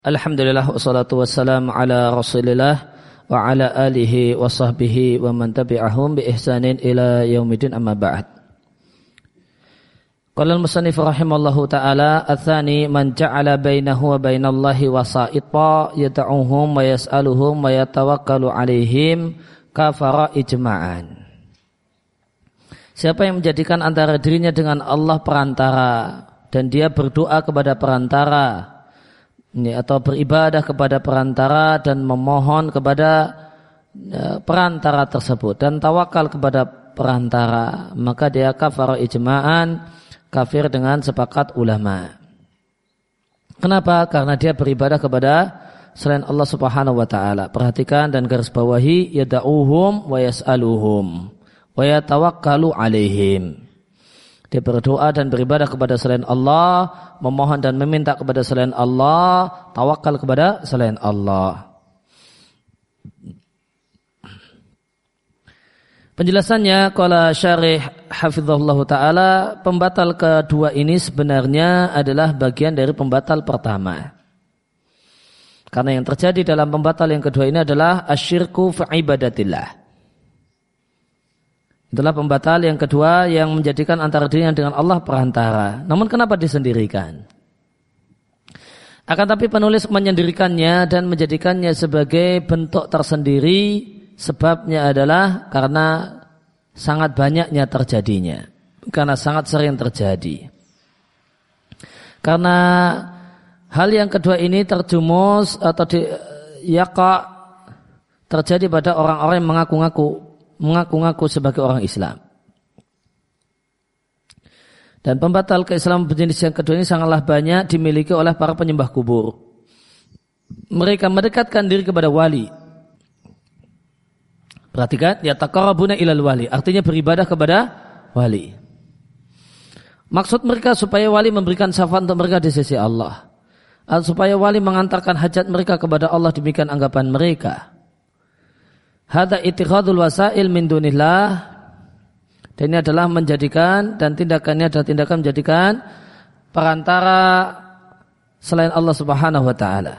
Alhamdulillah wassalatu wassalamu ala rasulillah wa ala alihi wa sahbihi wa man tabi'ahum bi ihsanin ila yaumidin amma ba'd. Qala al-musannif rahimallahu ta'ala atsani man ja'ala bainahu wa bainallahi wasa'ita yad'uhum wa yas'aluhum wa yatawakkalu 'alaihim kafara ijma'an. Siapa yang menjadikan antara dirinya dengan Allah perantara dan dia berdoa kepada perantara atau beribadah kepada perantara dan memohon kepada perantara tersebut dan tawakal kepada perantara, maka dia kafar ijma'an, kafir dengan sepakat ulama. Kenapa? Karena dia beribadah kepada selain Allah Subhanahu wa taala. Perhatikan dan garis bawahi yad'uhum wa yas'aluhum wa yatawakkalu 'alaihim. Dia berdoa dan beribadah kepada selain Allah, memohon dan meminta kepada selain Allah, tawakal kepada selain Allah. Penjelasannya, qala syarih hafizahullah ta'ala, pembatal kedua ini sebenarnya adalah bagian dari pembatal pertama. Karena yang terjadi dalam pembatal yang kedua ini adalah asyirku fi ibadatillah. Itulah pembatal yang kedua yang menjadikan antara dirinya dengan Allah perantara. Namun kenapa disendirikan? Akan tapi penulis menyendirikannya dan menjadikannya sebagai bentuk tersendiri. Sebabnya adalah karena sangat banyaknya terjadinya. Karena sangat sering terjadi. Karena hal yang kedua ini terjumus atau terjadi pada orang-orang yang mengaku-ngaku sebagai orang Islam. Dan pembatal keislaman berjenis yang kedua ini sangatlah banyak dimiliki oleh para penyembah kubur. Mereka mendekatkan diri kepada wali. Perhatikan, yataqarrabuna ilal wali, artinya beribadah kepada wali. Maksud mereka supaya wali memberikan syafaat untuk mereka di sisi Allah, atau supaya wali mengantarkan hajat mereka kepada Allah, demikian anggapan mereka. Hadza ittikhadul wasail min dunillah, dan ini adalah menjadikan, dan tindakannya adalah tindakan menjadikan perantara selain Allah Subhanahu wa taala.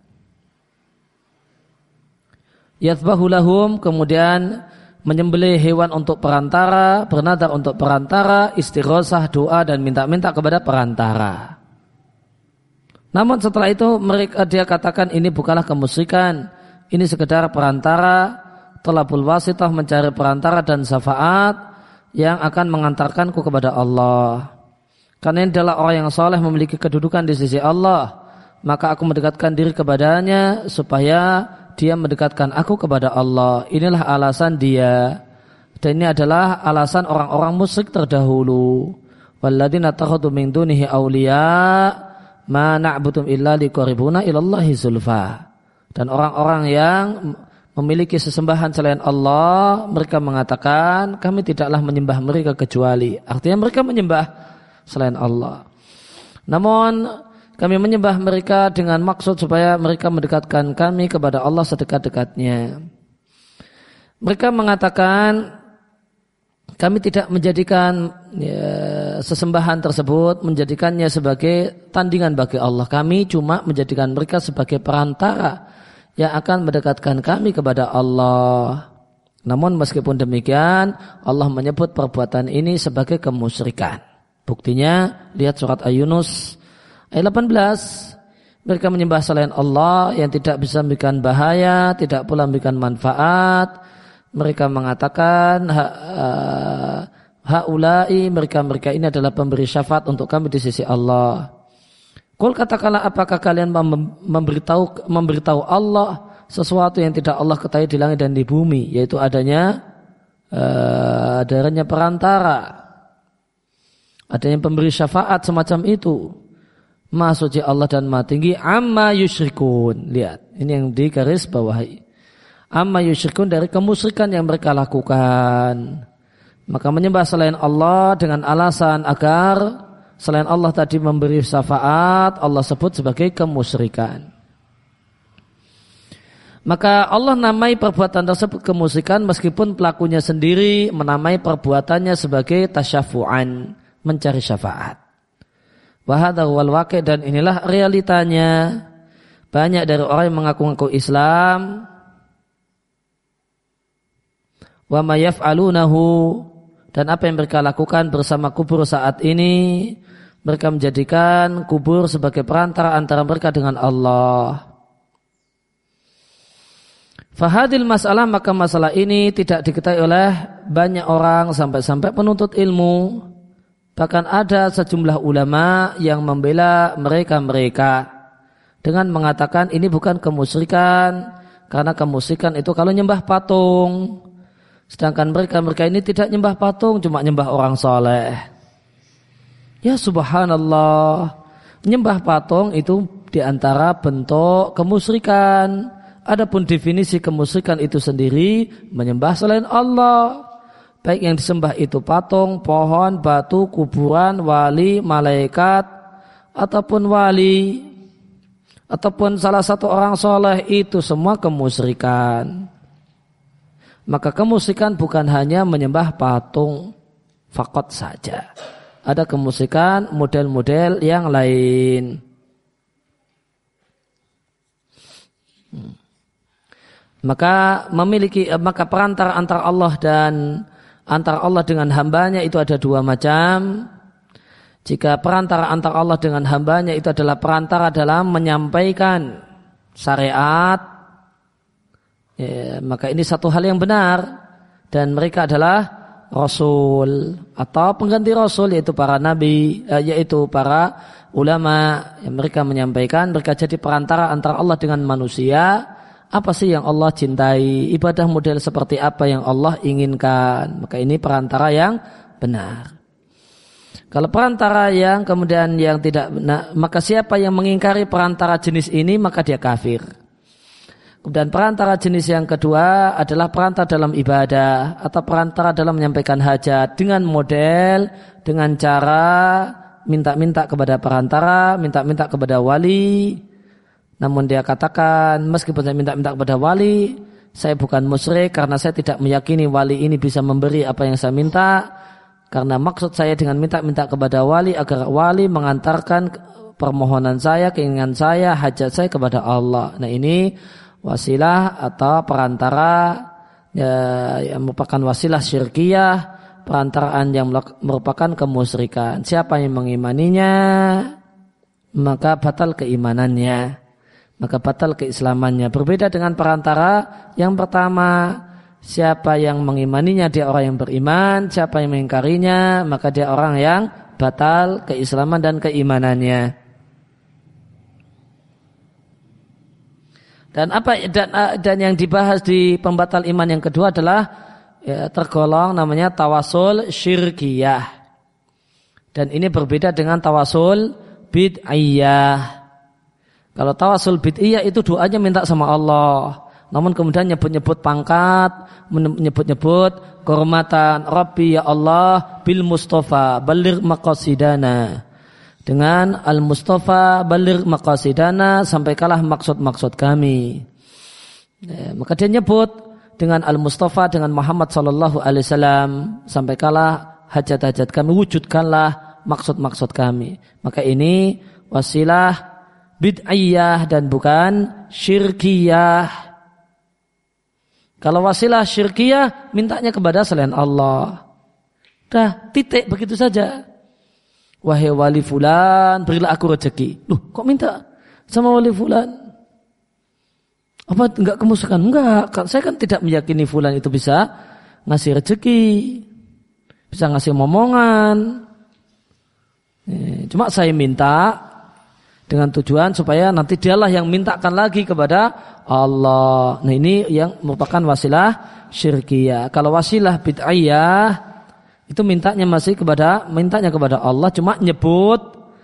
Yathbahu lahum, kemudian menyembelih hewan untuk perantara, bernadar untuk perantara, istighosah, doa dan minta-minta kepada perantara. Namun setelah itu dia katakan ini bukanlah kemusyrikan, ini sekedar perantara, talabul wasitah, mencari perantara dan syafaat yang akan mengantarkanku kepada Allah. Karena ini adalah orang yang saleh, memiliki kedudukan di sisi Allah, maka aku mendekatkan diri kepadanya supaya dia mendekatkan aku kepada Allah. Inilah alasan dia. Dan ini adalah alasan orang-orang musyrik terdahulu. Walladzina takhadhu min dunihi awliya ma na'budum illa liqarribuna ilallahi zulfa. Dan orang-orang yang memiliki sesembahan selain Allah, mereka mengatakan kami tidaklah menyembah mereka kecuali, artinya mereka menyembah selain Allah. Namun kami menyembah mereka dengan maksud supaya mereka mendekatkan kami kepada Allah sedekat-dekatnya. Mereka mengatakan kami tidak menjadikan sesembahan tersebut, menjadikannya sebagai tandingan bagi Allah. Kami cuma menjadikan mereka sebagai perantara yang akan mendekatkan kami kepada Allah. Namun meskipun demikian, Allah menyebut perbuatan ini sebagai kemusyrikan. Buktinya, lihat surat Yunus ayat 18. Mereka menyembah selain Allah yang tidak bisa memberikan bahaya, tidak pula memberikan manfaat. Mereka mengatakan haulai, mereka ini adalah pemberi syafaat untuk kami di sisi Allah. Qul, katakanlah, apakah kalian memberitahu Allah sesuatu yang tidak Allah ketahui di langit dan di bumi, yaitu adanya perantara, adanya pemberi syafaat semacam itu. Maha suci Allah dan maha tinggi amma yusyrikun. Lihat, ini yang di garis bawahi. Amma yusyrikun, dari kemusyrikan yang mereka lakukan. Maka menyembah selain Allah dengan alasan agar selain Allah tadi memberi syafaat, Allah sebut sebagai kemusyrikan. Maka Allah namai perbuatan tersebut kemusyrikan meskipun pelakunya sendiri menamai perbuatannya sebagai tasyafu'an, mencari syafaat. Wa hadza huwal waqi', dan inilah realitanya. Banyak dari orang yang mengaku-ngaku Islam, wa ma yaf'alunahu, dan apa yang mereka lakukan bersama kubur saat ini, mereka menjadikan kubur sebagai perantara antara mereka dengan Allah. Fahadil masalah, maka masalah ini tidak diketahui oleh banyak orang sampai-sampai penuntut ilmu. Bahkan ada sejumlah ulama yang membela mereka dengan mengatakan ini bukan kemusyrikan, karena kemusyrikan itu kalau nyembah patung. Sedangkan mereka ini tidak nyembah patung, cuma nyembah orang soleh. Ya subhanallah, nyembah patung itu diantara bentuk kemusyrikan. Adapun definisi kemusyrikan itu sendiri menyembah selain Allah. Baik yang disembah itu patung, pohon, batu, kuburan, wali, malaikat, ataupun wali, ataupun salah satu orang soleh, itu semua kemusyrikan. Maka kemusyrikan bukan hanya menyembah patung faqat saja. Ada kemusyrikan model-model yang lain. Maka perantara antara Allah dan antara Allah dengan hambanya itu ada dua macam. Jika perantara antara Allah dengan hambanya itu adalah perantara dalam menyampaikan syariat, ya, maka ini satu hal yang benar, dan mereka adalah Rasul atau pengganti Rasul, yaitu para nabi, yaitu para ulama yang mereka menyampaikan, mereka jadi perantara antara Allah dengan manusia. Apa sih yang Allah cintai, ibadah model seperti apa yang Allah inginkan, maka ini perantara yang benar. Kalau perantara yang kemudian yang tidak benar, maka siapa yang mengingkari perantara jenis ini maka dia kafir. Kemudian perantara jenis yang kedua adalah perantara dalam ibadah atau perantara dalam menyampaikan hajat dengan model, dengan cara minta-minta kepada perantara, minta-minta kepada wali. Namun dia katakan, meskipun saya minta-minta kepada wali, saya bukan musyrik karena saya tidak meyakini wali ini bisa memberi apa yang saya minta. Karena maksud saya dengan minta-minta kepada wali agar wali mengantarkan permohonan saya, keinginan saya, hajat saya kepada Allah. Nah ini wasilah atau perantara yang merupakan wasilah syirkiyah, perantaraan yang merupakan kemusyrikan. Siapa yang mengimaninya, maka batal keimanannya, maka batal keislamannya. Berbeda dengan perantara yang pertama, siapa yang mengimaninya dia orang yang beriman, siapa yang mengingkarinya maka dia orang yang batal keislaman dan keimanannya. Dan yang dibahas di pembatal iman yang kedua adalah tergolong namanya tawasul syirkiyah. Dan ini berbeda dengan tawasul bid'iyah. Kalau tawasul bid'iyah itu doanya minta sama Allah, namun kemudian nyebut-nyebut pangkat, menyebut-nyebut kehormatan. Rabbi ya Allah bil Mustafa baligh maqasidana. Dengan al Mustafa baligh maqasidana, sampaikanlah maksud-maksud kami. Maka dia nyebut dengan al Mustafa, dengan Muhammad sallallahu alaihi wasallam, sampaikanlah hajat-hajat kami, wujudkanlah maksud-maksud kami. Maka ini wasilah bid'iyah dan bukan syirkiyah. Kalau wasilah syirkiyah mintanya kepada selain Allah. Dah, titik, begitu saja. Wahai wali fulan, berilah aku rezeki. Loh, kok minta sama wali fulan? Apa enggak kemusyrikan? Enggak, saya kan tidak meyakini fulan itu bisa ngasih rezeki, bisa ngasih momongan. Cuma saya minta dengan tujuan supaya nanti dialah yang mintakan lagi kepada Allah. Nah ini yang merupakan wasilah syirkiyah. Kalau wasilah bid'iyah itu mintanya kepada Allah, cuma nyebut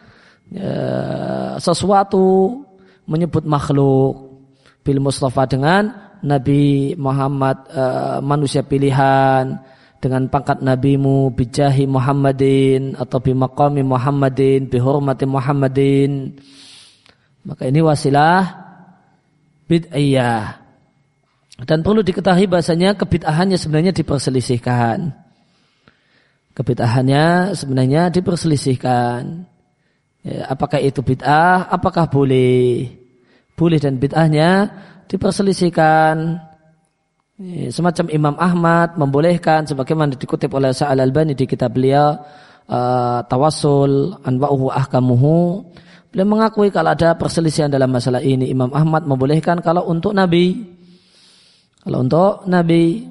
sesuatu, menyebut makhluk. Bil Mustafa dengan Nabi Muhammad, manusia pilihan, dengan pangkat nabimu, bijahi Muhammadin atau bimaqami Muhammadin, bihormati Muhammadin. Maka ini wasilah bid'iyah. Dan perlu diketahui bahasanya kebid'ahannya sebenarnya diperselisihkan. Kebid'ahannya sebenarnya diperselisihkan. Ya, apakah itu bid'ah? Apakah boleh? boleh dan bid'ahnya diperselisihkan. Semacam Imam Ahmad membolehkan sebagaimana dikutip oleh Al-Albani di kitab beliau Tawassul Anwa'uhu Ahkamuhu. Beliau mengakui kalau ada perselisihan dalam masalah ini. Imam Ahmad membolehkan kalau untuk Nabi. Kalau untuk Nabi,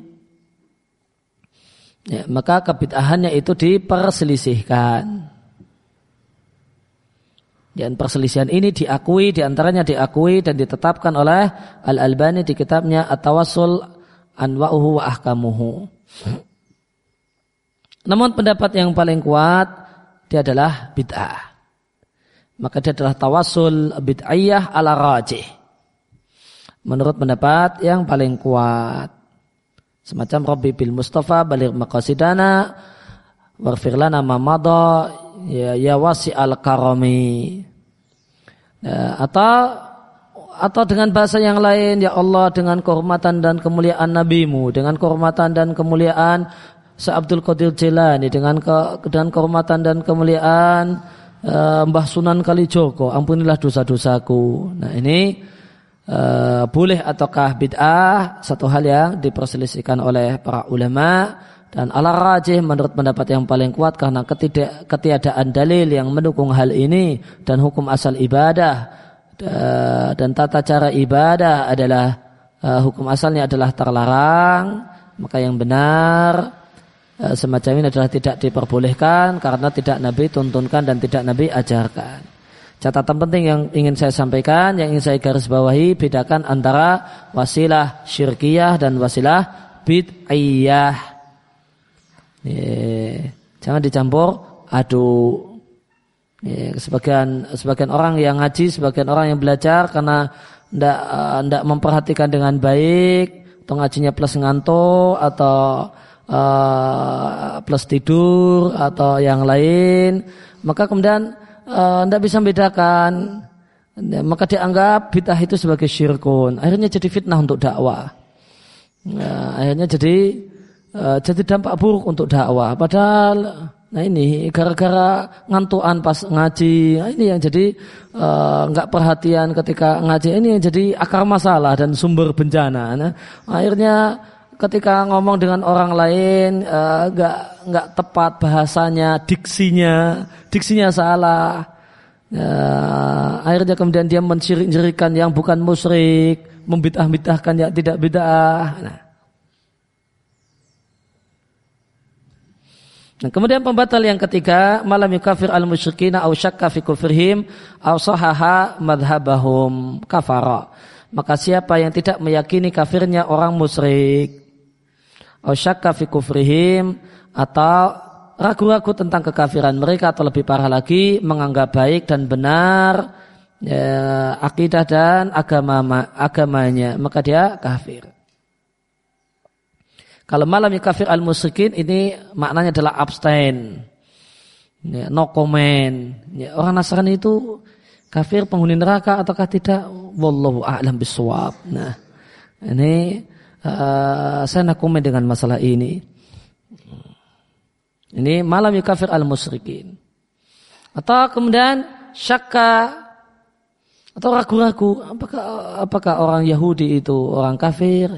ya, maka kebid'ahannya itu diperselisihkan. Dan perselisihan ini diakui, diantaranya diakui dan ditetapkan oleh Al-Albani di kitabnya At-Tawassul Anwa'uhu wa Ahkamuhu. Namun pendapat yang paling kuat dia adalah bid'ah. Maka dia adalah tawassul bid'ayyah ala rajih. Menurut pendapat yang paling kuat. Semacam Rabbi bil Mustafa baligh maqasidana waghfir lana ma madha ya wasi'al karami. Atau dengan bahasa yang lain, ya Allah, dengan kehormatan dan kemuliaan Nabi-Mu, dengan kehormatan dan kemuliaan Syekh Abdul Qadir Jilani, dengan kehormatan dan kemuliaan Mbah Sunan Kalijogo, ampunilah dosa-dosaku. Nah, ini boleh ataukah bid'ah, satu hal yang diperselisihkan oleh para ulama. Dan ala rajih menurut pendapat yang paling kuat karena ketiadaan dalil yang mendukung hal ini dan hukum asal ibadah dan tata cara ibadah adalah hukum asalnya adalah terlarang, maka yang benar semacam ini adalah tidak diperbolehkan karena tidak Nabi tuntunkan dan tidak Nabi ajarkan. Catatan penting yang ingin saya sampaikan, yang ingin saya garis bawahi, bedakan antara wasilah syirkiyah dan wasilah bid'ayyah. Jangan dicampur aduk. Sebagian orang yang ngaji, sebagian orang yang belajar karena tidak memperhatikan dengan baik, atau ngajinya plus ngantuk atau plus tidur atau yang lain, maka kemudian tidak bisa membedakan, maka dianggap bid'ah itu sebagai syirkun. Akhirnya jadi fitnah untuk dakwah. Akhirnya jadi dampak buruk untuk dakwah. Padahal nah ini gara-gara ngantuan pas ngaji, nah ini yang jadi nggak perhatian ketika ngaji, ini yang jadi akar masalah dan sumber bencana. Nah, akhirnya ketika ngomong dengan orang lain nggak tepat bahasanya, diksinya salah. Akhirnya kemudian dia menciri-cirikan yang bukan musyrik, membid'ah-bid'ahkan yang tidak bid'ah. Nah, kemudian pembatal yang ketiga, malam yukafir al-musyrikina aw syakka fi kufrihim aw sahaha madhhabahum kafara. Maka siapa yang tidak meyakini kafirnya orang musyrik, aw syakka fi kufrihim, atau ragu-ragu tentang kekafiran mereka, atau lebih parah lagi menganggap baik dan benar akidah dan agamanya, maka dia kafir. Kalau malam kafir al-musyrikin ini maknanya adalah abstain, no comment. Orang Nasrani itu kafir penghuni neraka ataukah tidak? Wallahu a'lam bishawab. Nah, ini saya nak komen dengan masalah ini. Ini malam kafir al-musyrikin. Atau kemudian syakka atau ragu-ragu, apakah orang Yahudi itu orang kafir?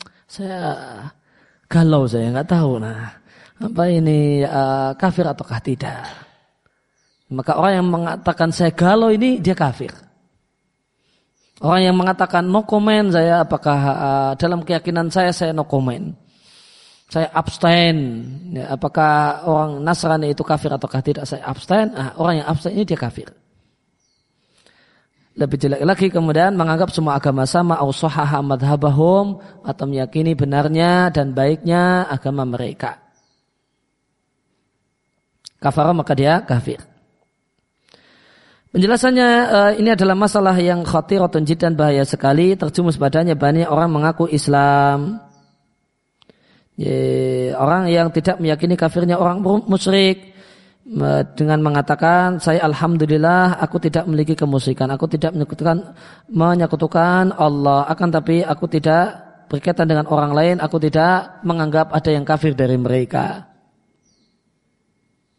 Galau saya nggak tahu. Nah, apa ini kafir ataukah tidak? Maka orang yang mengatakan saya galau ini dia kafir. Orang yang mengatakan no comment saya, apakah dalam keyakinan saya no comment, saya abstain. Ya, apakah orang Nasrani itu kafir ataukah tidak? Saya abstain. Orang yang abstain ini dia kafir. Lebih jelek lagi kemudian menganggap semua agama sama, au sahaha madhhabahum, atau meyakini benarnya dan baiknya agama mereka. Kafara, maka dia kafir. Penjelasannya ini adalah masalah yang khatiratun jiddan, bahaya sekali, terjumus padanya banyak orang mengaku Islam. Orang yang tidak meyakini kafirnya orang musyrik dengan mengatakan saya alhamdulillah aku tidak memiliki kemusyrikan, aku tidak menyekutukan Allah, akan tapi aku tidak berkaitan dengan orang lain, aku tidak menganggap ada yang kafir dari mereka.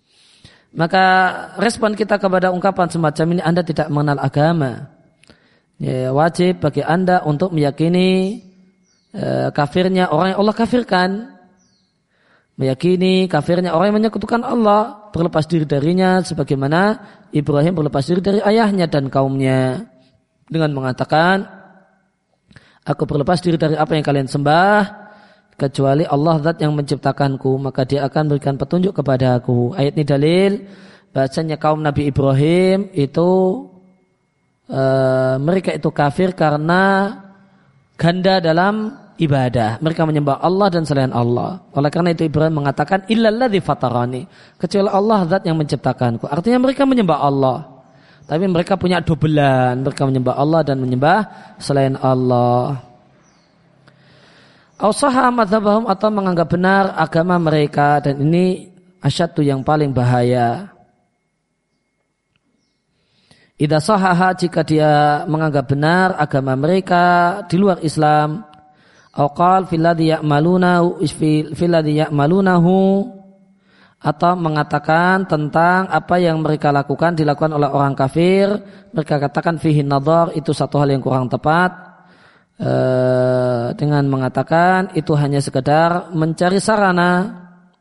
Maka respon kita kepada ungkapan semacam ini, Anda tidak mengenal agama. wajib bagi Anda untuk meyakini kafirnya orang yang Allah kafirkan. Meyakini kafirnya orang yang menyekutukan Allah, berlepas diri darinya sebagaimana Ibrahim berlepas diri dari ayahnya dan kaumnya dengan mengatakan, aku berlepas diri dari apa yang kalian sembah kecuali Allah zat yang menciptakanku, maka dia akan berikan petunjuk kepada aku. Ayat ini dalil bahasanya kaum Nabi Ibrahim itu mereka itu kafir karena ganda dalam ibadah. Mereka menyembah Allah dan selain Allah. Oleh karena itu Ibrahim mengatakan illalladzi fatarani, kecuali Allah zat yang menciptakanku. Artinya mereka menyembah Allah, tapi mereka punya dobelan. Mereka menyembah Allah dan menyembah selain Allah. Ausaha madzhabahum, atau menganggap benar agama mereka, dan ini asyaddu yang paling bahaya. Idza sahaha, jika dia menganggap benar agama mereka di luar Islam, au qal fil ladzi ya'malunahu, atau mengatakan tentang apa yang mereka lakukan dilakukan oleh orang kafir, mereka katakan fihi nadhar, itu satu hal yang kurang tepat, dengan mengatakan itu hanya sekedar mencari sarana.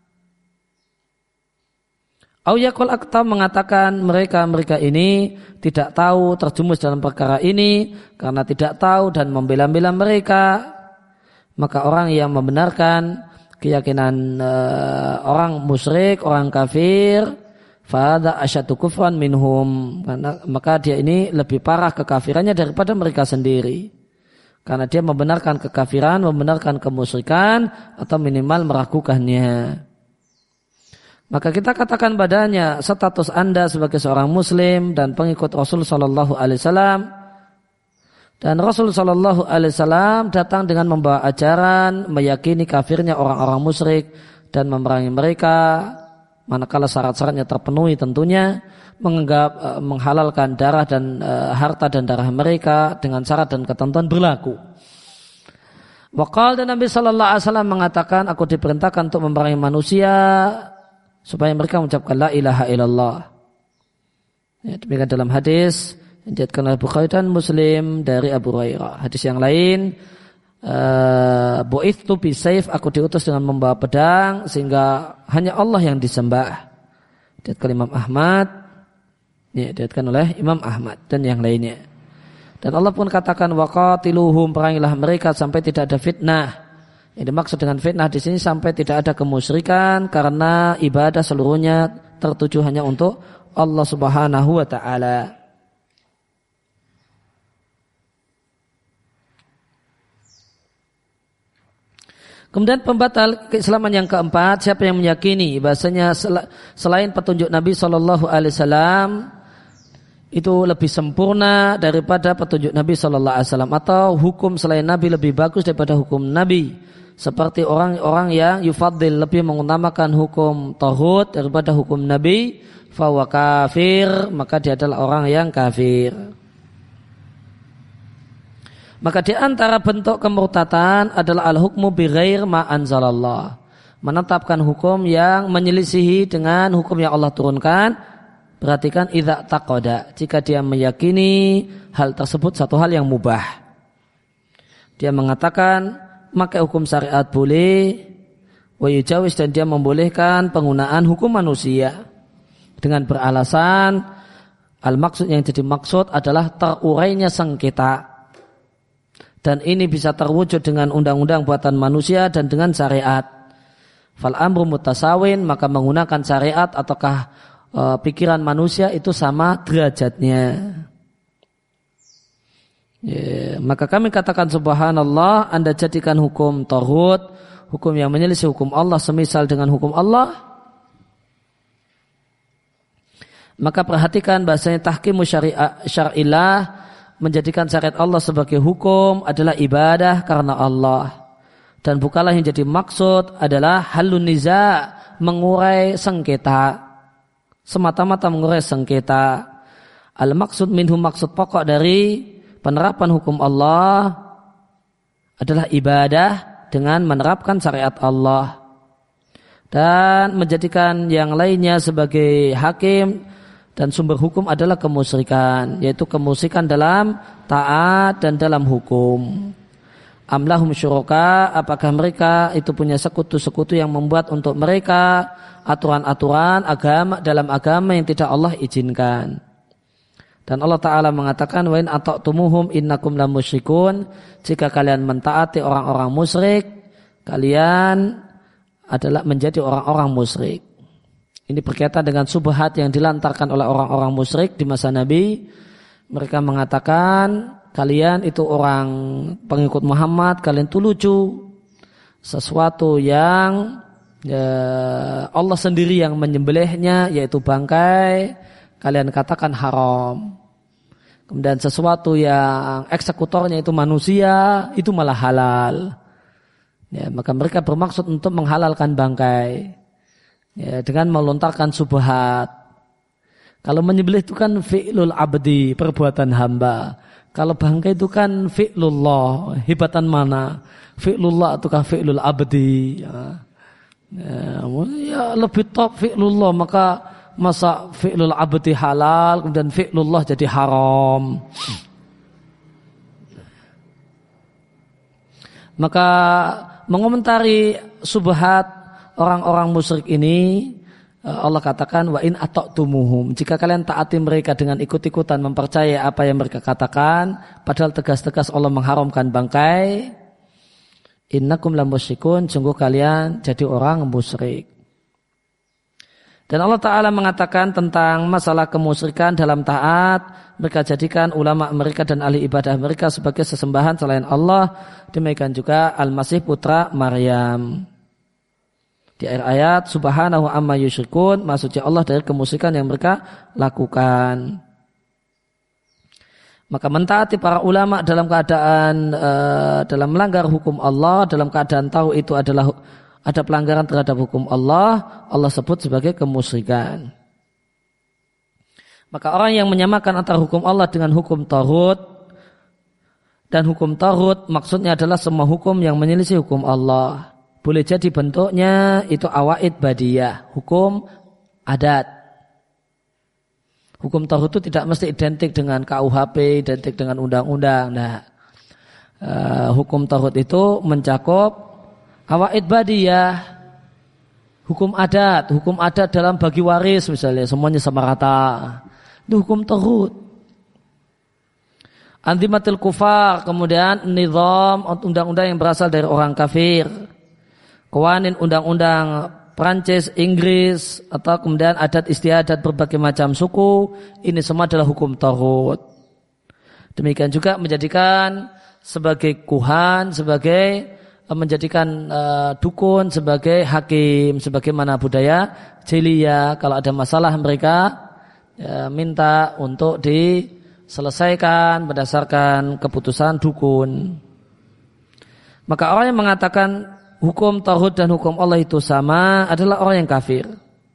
Au yaqul, akta mengatakan mereka ini tidak tahu terjumus dalam perkara ini karena tidak tahu dan membela-bela mereka. Maka orang yang membenarkan keyakinan orang musyrik, orang kafir, fadha asyaddu kufran minhum, maka dia ini lebih parah kekafirannya daripada mereka sendiri, karena dia membenarkan kekafiran, membenarkan kemusyrikan, atau minimal meragukannya. Maka kita katakan padanya, status Anda sebagai seorang muslim dan pengikut Rasul sallallahu alaihi wasallam, dan Rasul sallallahu alaihi wasallam datang dengan membawa ajaran meyakini kafirnya orang-orang musyrik dan memerangi mereka manakala syarat-syaratnya terpenuhi, tentunya menganggap menghalalkan darah dan harta dan darah mereka dengan syarat dan ketentuan berlaku. Waqal, dan Nabi sallallahu alaihi wasallam mengatakan, aku diperintahkan untuk memerangi manusia supaya mereka mengucapkan la ilaha illallah. Ya, demikian dalam hadis yang diriwayatkan oleh Bukhari dan Muslim dari Abu Hurairah. Hadis yang lain, bu'ithtu bisayf, aku diutus dengan membawa pedang sehingga hanya Allah yang disembah. Diriwayatkan Imam Ahmad, ya, diriwayatkan oleh Imam Ahmad dan yang lainnya. Dan Allah pun katakan waqatiluhum, perangilah mereka sampai tidak ada fitnah. Yang dimaksud dengan fitnah di sini sampai tidak ada kemusyrikan, karena ibadah seluruhnya tertuju hanya untuk Allah Subhanahu wa taala. Kemudian pembatal keislaman yang keempat, siapa yang meyakini bahasanya selain petunjuk Nabi sallallahu alaihi wasallam itu lebih sempurna daripada petunjuk Nabi sallallahu alaihi wasallam, atau hukum selain Nabi lebih bagus daripada hukum Nabi, seperti orang-orang yang yufaddil, lebih mengutamakan hukum tauhid daripada hukum Nabi, fahuwa kafir, maka dia adalah orang yang kafir. Maka di antara bentuk kemurtatan adalah al-hukmu bighair ma anzalallah, menetapkan hukum yang menyelisihi dengan hukum yang Allah turunkan. Perhatikan, idza taqada, jika dia meyakini hal tersebut satu hal yang mubah. Dia mengatakan maka hukum syariat boleh, wa yujawis, dan dia membolehkan penggunaan hukum manusia dengan beralasan al-maksud, yang jadi maksud adalah terurainya sengketa, dan ini bisa terwujud dengan undang-undang buatan manusia dan dengan syariat. Fal amru mutasawin, maka menggunakan syariat ataukah pikiran manusia itu sama derajatnya. Ya, maka kami katakan subhanallah, Anda jadikan hukum tauhid, hukum yang menyelisih hukum Allah, semisal dengan hukum Allah. Maka perhatikan bahasanya tahkimu syar'illah, menjadikan syariat Allah sebagai hukum adalah ibadah karena Allah, dan bukanlah yang jadi maksud adalah halun niza, mengurai sengketa, semata-mata mengurai sengketa. Al-maksud minhum, maksud pokok dari penerapan hukum Allah adalah ibadah dengan menerapkan syariat Allah, dan menjadikan yang lainnya sebagai hakim dan sumber hukum adalah kemusyrikan, yaitu kemusyrikan dalam taat dan dalam hukum. Amlahum syuraka, apakah mereka itu punya sekutu-sekutu yang membuat untuk mereka aturan-aturan agama dalam agama yang tidak Allah izinkan. Dan Allah Ta'ala mengatakan, wa in ata'tumuhum innakum lamusyrikun, jika kalian mentaati orang-orang musyrik, kalian adalah menjadi orang-orang musyrik. Ini berkaitan dengan subhat yang dilantarkan oleh orang-orang musyrik di masa Nabi. Mereka mengatakan, kalian itu orang pengikut Muhammad, kalian itu lucu. Sesuatu yang Allah sendiri yang menyembelihnya, yaitu bangkai, kalian katakan haram. Kemudian sesuatu yang eksekutornya itu manusia, itu malah halal. Ya, maka mereka bermaksud untuk menghalalkan bangkai, ya, dengan melontarkan subhat. Kalau menyembelih itu kan fi'lul abdi, perbuatan hamba. Kalau bangkai itu kan fi'lullah, hebatan mana? Fi'lullah ataukah fi'lul abdi? Ya, lebih top fi'lullah, maka masa fi'lul abdi halal kemudian fi'lullah jadi haram. Maka mengomentari subhat orang-orang musyrik ini, Allah katakan, wa in ata'tumuhum, jika kalian taati mereka dengan ikut-ikutan mempercayai apa yang mereka katakan, padahal tegas-tegas Allah mengharamkan bangkai, innakum lamusyrikun, sungguh kalian jadi orang musyrik. Dan Allah Ta'ala mengatakan tentang masalah kemusyrikan dalam taat, mereka jadikan ulama mereka dan ahli ibadah mereka sebagai sesembahan selain Allah, demikian juga Al-Masih putra Maryam. Di akhir ayat, subhanahu amma yusyrikun, maksudnya Allah dari kemusyrikan yang mereka lakukan. Maka mentaati para ulama dalam keadaan dalam melanggar hukum Allah, dalam keadaan tahu itu adalah ada pelanggaran terhadap hukum Allah, Allah sebut sebagai kemusyrikan. Maka orang yang menyamakan antara hukum Allah dengan hukum taghut, dan hukum taghut maksudnya adalah semua hukum yang menyelisih hukum Allah. Boleh jadi bentuknya itu awaid badiyah, hukum adat. Hukum taghut itu tidak mesti identik dengan KUHP, identik dengan undang-undang. Nah, hukum taghut itu mencakup awaid badiyah, hukum adat dalam bagi waris misalnya, semuanya sama rata. Itu hukum taghut. Anzimatul kufar, kemudian nizam, undang-undang yang berasal dari orang kafir. Qawanin, undang-undang Prancis, Inggris, atau kemudian adat istiadat berbagai macam suku, ini semua adalah hukum taghut. Demikian juga menjadikan sebagai kuhan, sebagai menjadikan dukun sebagai hakim, sebagaimana budaya jahiliyah, kalau ada masalah mereka minta untuk diselesaikan berdasarkan keputusan dukun. Maka orang yang mengatakan hukum taghut dan hukum Allah itu sama adalah orang yang kafir.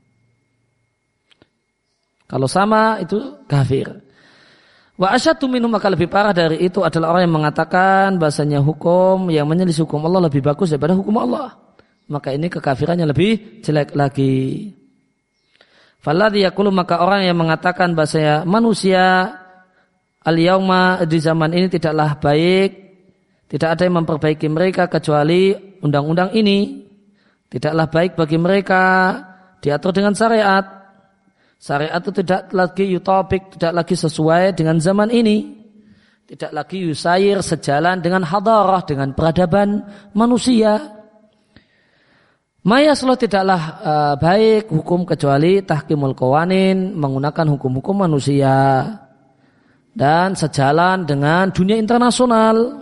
Kalau sama itu kafir. Wa asyaddu minhum, maka lebih parah dari itu adalah orang yang mengatakan bahasanya hukum yang menyelisih hukum Allah lebih bagus daripada hukum Allah. Maka ini kekafirannya lebih jelek lagi. Falladhi yaqulu, maka orang yang mengatakan bahasanya manusia al-yauma di zaman ini tidaklah baik, tidak ada yang memperbaiki mereka kecuali undang-undang ini. Tidaklah baik bagi mereka diatur dengan syariat. Syariat itu tidak lagi yutabik, tidak lagi sesuai dengan zaman ini. Tidak lagi yusair, sejalan dengan hadarah, dengan peradaban manusia. Mayasloh, tidaklah baik hukum kecuali tahkimul qawanin, menggunakan hukum-hukum manusia. Dan sejalan dengan dunia internasional.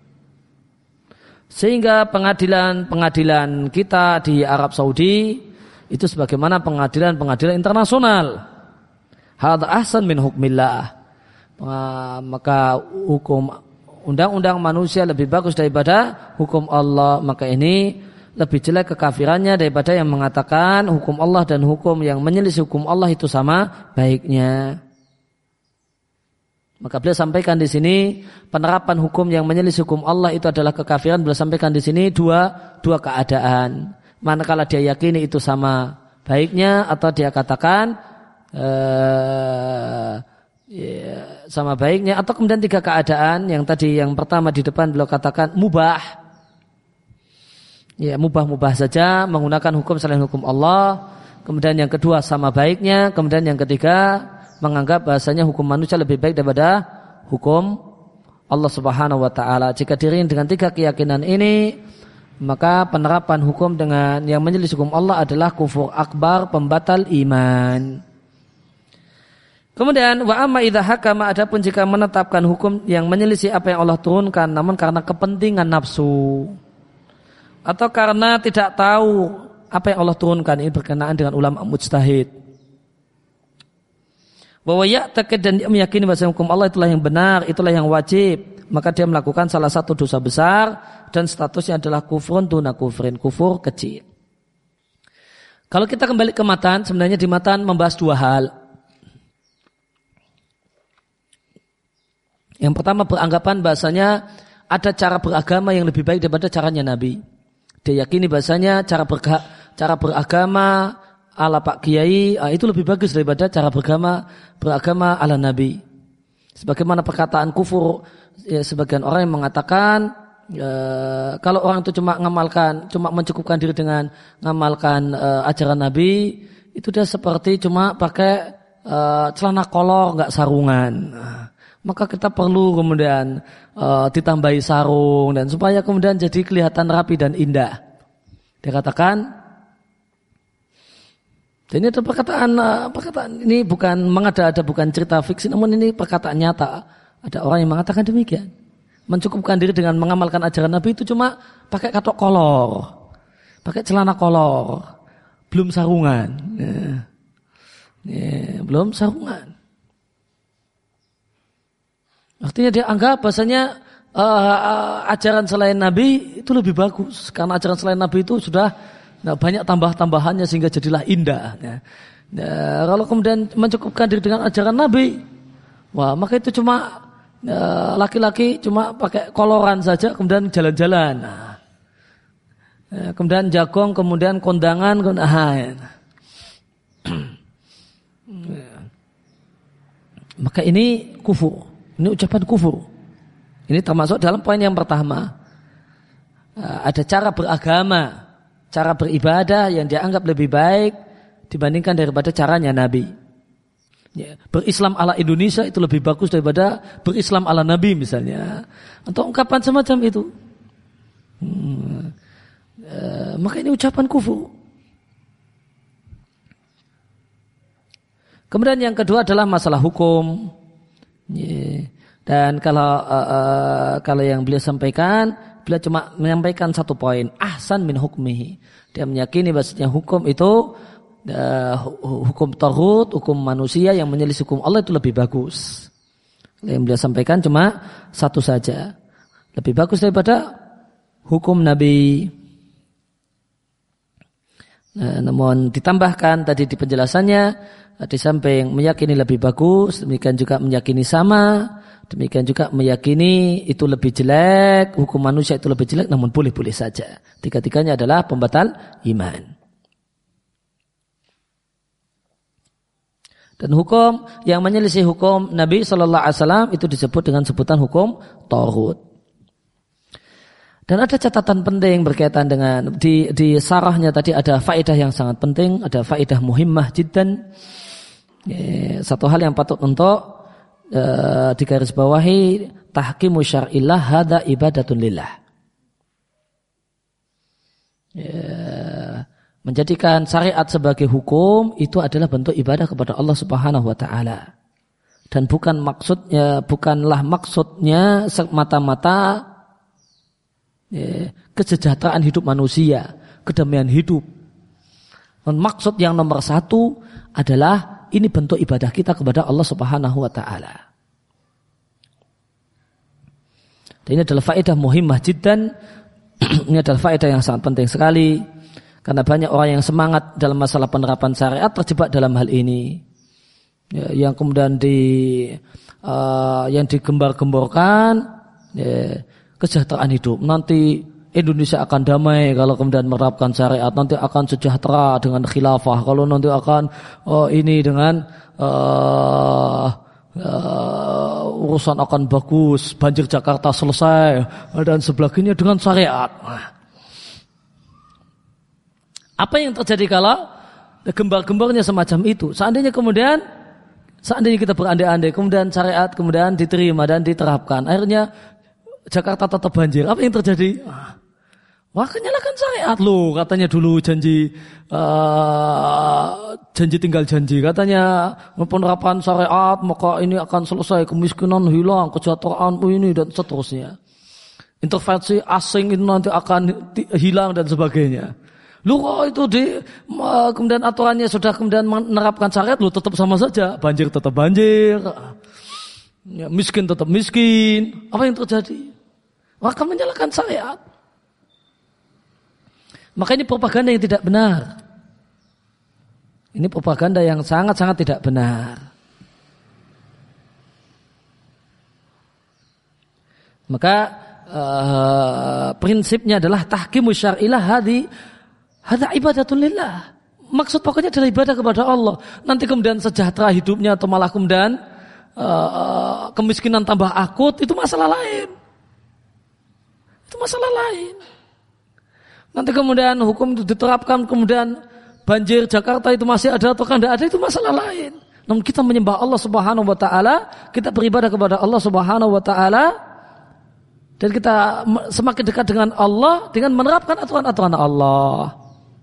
Sehingga pengadilan kita di Arab Saudi itu sebagaimana pengadilan internasional. Hadza ahsan min hukmillah. Maka hukum undang-undang manusia lebih bagus daripada hukum Allah. Maka ini lebih jelek kekafirannya daripada yang mengatakan hukum Allah dan hukum yang menyelisih hukum Allah itu sama baiknya. Maka beliau sampaikan di sini penerapan hukum yang menyelisih hukum Allah itu adalah kekafiran. Beliau sampaikan di sini dua keadaan. Manakala dia yakini itu sama baiknya, atau dia katakan sama baiknya, atau kemudian 3 keadaan yang tadi, yang pertama di depan beliau katakan mubah, mubah saja menggunakan hukum selain hukum Allah. Kemudian yang kedua sama baiknya, kemudian yang ketiga menganggap bahasanya hukum manusia lebih baik daripada hukum Allah Subhanahu wa taala. Jika diiringi dengan 3 keyakinan ini, maka penerapan hukum dengan yang menyelisih hukum Allah adalah kufur akbar, pembatal iman. Kemudian wa amma idza hakama, adapun jika menetapkan hukum yang menyelisih apa yang Allah turunkan namun karena kepentingan nafsu atau karena tidak tahu apa yang Allah turunkan, ini berkenaan dengan ulama mujtahid. Bahwa ya'taqid, dan dia meyakini bahwa hukum Allah itulah yang benar, itulah yang wajib, maka dia melakukan salah satu dosa besar dan statusnya adalah kufrun duna kufrin, kufur kecil. Kalau kita kembali ke matan, sebenarnya di matan membahas 2 hal. Yang pertama beranggapan bahasanya ada cara beragama yang lebih baik daripada caranya Nabi. Dia yakini bahasanya cara beragama ala Pak Kiai itu lebih bagus daripada cara beragama ala Nabi. Sebagaimana perkataan kufur, sebagian orang yang mengatakan kalau orang itu cuma mencukupkan diri dengan ngamalkan ajaran Nabi, itu dia seperti cuma pakai celana kolor nggak sarungan. Maka kita perlu kemudian ditambahi sarung dan supaya kemudian jadi kelihatan rapi dan indah. Dia katakan, dan ini ada perkataan ini bukan mengada-ada, bukan cerita fiksi, namun ini perkataan nyata. Ada orang yang mengatakan demikian. Mencukupkan diri dengan mengamalkan ajaran Nabi itu cuma pakai katok kolor, pakai celana kolor, belum sarungan, belum sarungan. Artinya dia anggap bahasanya ajaran selain Nabi itu lebih bagus, karena ajaran selain Nabi itu sudah banyak tambah-tambahannya sehingga jadilah indah. Kalau kemudian mencukupkan diri dengan ajaran Nabi, maka itu cuma laki-laki cuma pakai koloran saja kemudian jalan-jalan. Kemudian jagong, kemudian kondangan, maka ini kufur. Ini ucapan kufur. Ini termasuk dalam poin yang pertama. Ada cara beragama, cara beribadah yang dianggap lebih baik dibandingkan daripada caranya Nabi. Berislam ala Indonesia itu lebih bagus daripada berislam ala Nabi misalnya. Atau ungkapan semacam itu. Maka ini ucapan kufur. Kemudian yang kedua adalah masalah hukum. Dan kalau yang beliau sampaikan, beliau cuma menyampaikan 1 poin, ahsan min hukmihi. Dia meyakini bahasanya hukum itu hukum taghut, hukum manusia yang menyelisih hukum Allah itu lebih bagus. Yang beliau sampaikan cuma 1 saja, lebih bagus daripada hukum Nabi. Namun ditambahkan tadi di penjelasannya, di samping meyakini lebih bagus, demikian juga meyakini sama, demikian juga meyakini itu lebih jelek, hukum manusia itu lebih jelek, namun boleh-boleh saja. 3-tiganya adalah pembatal iman. Dan hukum yang menyelisih hukum Nabi SAW itu disebut dengan sebutan hukum taghut. Dan ada catatan penting berkaitan dengan di sarahnya tadi ada faedah yang sangat penting, ada faedah muhimmah jiddan. Satu hal yang patut untuk digarisbawahi, tahkimu syar'illah hadza ibadatun lillah. Menjadikan syariat sebagai hukum itu adalah bentuk ibadah kepada Allah Subhanahu wa taala. Dan bukanlah maksudnya semata-mata kesejahteraan hidup manusia, kedamaian hidup. Dan maksud yang nomor 1 adalah ini bentuk ibadah kita kepada Allah Subhanahu wa taala. Dan ini adalah faedah muhimmah jiddan. Ini adalah faedah yang sangat penting sekali. Karena banyak orang yang semangat dalam masalah penerapan syariat terjebak dalam hal ini. Yang kemudian yang digembar-gemborkan kesejahteraan hidup. Nanti Indonesia akan damai kalau kemudian menerapkan syariat, nanti akan sejahtera dengan khilafah, kalau nanti akan ini dengan urusan akan bagus, banjir Jakarta selesai dan sebagainya dengan syariat. Apa yang terjadi kalau gembar-gembornya semacam itu? Seandainya kita berandai-andai, kemudian syariat kemudian diterima dan diterapkan, akhirnya Jakarta tetap banjir. Apa yang terjadi? Wah, nyalakan syariat loh, katanya dulu janji tinggal janji. Katanya penerapan syariat maka ini akan selesai, kemiskinan hilang, kesejahteraan ini dan seterusnya. Intervensi asing itu nanti akan hilang dan sebagainya. Lu kok itu kemudian aturannya sudah kemudian menerapkan syariat, lu tetap sama saja, banjir tetap banjir, ya, miskin tetap miskin. Apa yang terjadi? Maka menyalahkan syariat. Maka ini propaganda yang tidak benar. Ini propaganda yang sangat-sangat tidak benar. Maka prinsipnya adalah tahkimu syar'ilah hadza ibadatun lillah. Maksud pokoknya adalah ibadah kepada Allah. Nanti kemudian sejahtera hidupnya atau malah kemudian kemiskinan tambah akut, itu masalah lain. Itu masalah lain. Nanti kemudian hukum itu diterapkan, kemudian banjir Jakarta itu masih ada atau tidak ada, itu masalah lain. Namun kita menyembah Allah Subhanahu wa taala, kita beribadah kepada Allah Subhanahu wa taala, dan kita semakin dekat dengan Allah dengan menerapkan aturan-aturan Allah.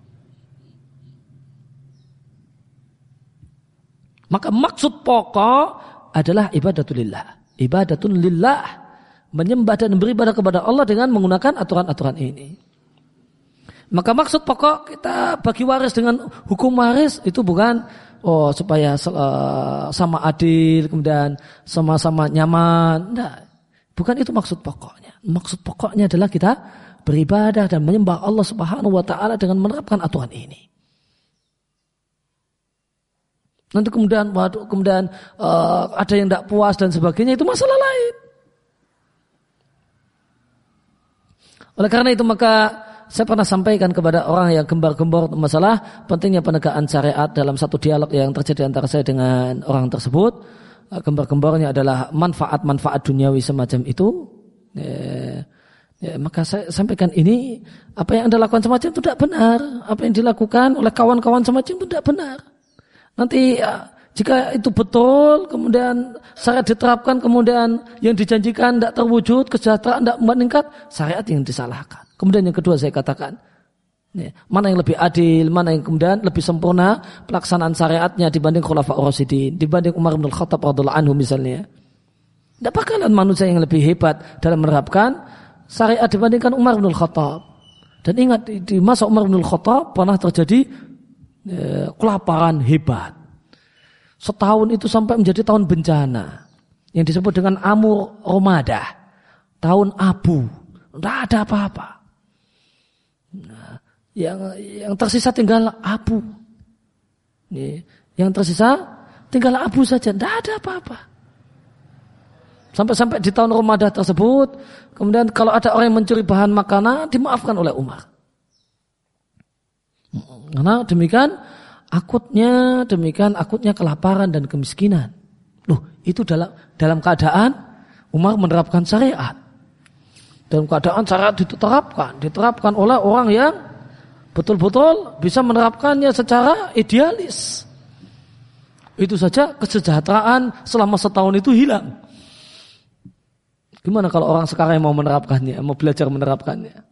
Maka maksud pokok adalah ibadatulillah. Ibadatun lillah, menyembah dan beribadah kepada Allah dengan menggunakan aturan-aturan ini. Maka maksud pokok kita bagi waris dengan hukum waris itu bukan supaya sama adil, kemudian sama-sama nyaman. Nah, bukan itu maksud pokoknya. Maksud pokoknya adalah kita beribadah dan menyembah Allah Subhanahu wa taala dengan menerapkan aturan ini. Nanti kemudian ada yang tidak puas dan sebagainya, itu masalah lain. Oleh karena itu maka saya pernah sampaikan kepada orang yang gembar-gembor masalah pentingnya penegakan syariat dalam satu dialog yang terjadi antara saya dengan orang tersebut. Gembar-gembornya adalah manfaat-manfaat duniawi semacam itu. Maka saya sampaikan ini, apa yang Anda lakukan semacam itu tidak benar. Apa yang dilakukan oleh kawan-kawan semacam itu tidak benar. Nanti jika itu betul, kemudian syariat diterapkan, kemudian yang dijanjikan tidak terwujud, kesejahteraan tidak meningkat, syariat yang disalahkan. Kemudian yang kedua saya katakan, mana yang lebih adil, mana yang kemudian lebih sempurna pelaksanaan syariatnya dibanding Khulafaur Rasyidin, dibanding Umar bin Khattab radhiyallahu anhu misalnya. Tidak bakalan manusia yang lebih hebat dalam menerapkan syariat dibandingkan Umar bin Khattab. Dan ingat, di masa Umar bin Khattab pernah terjadi kelaparan hebat. Setahun itu sampai menjadi tahun bencana yang disebut dengan Amur Romadah, tahun abu, tidak ada apa-apa. Nah, yang tersisa tinggal abu. Yang tersisa tinggal abu saja, tidak ada apa-apa. Sampai-sampai di tahun Romadah tersebut, kemudian kalau ada orang yang mencuri bahan makanan, dimaafkan oleh Umar. Karena demikian akutnya kelaparan dan kemiskinan. Loh, itu dalam keadaan Umar menerapkan syariat. Dalam keadaan syariat diterapkan oleh orang yang betul-betul bisa menerapkannya secara idealis. Itu saja kesejahteraan selama setahun itu hilang. Gimana kalau orang sekarang yang mau menerapkannya, mau belajar menerapkannya?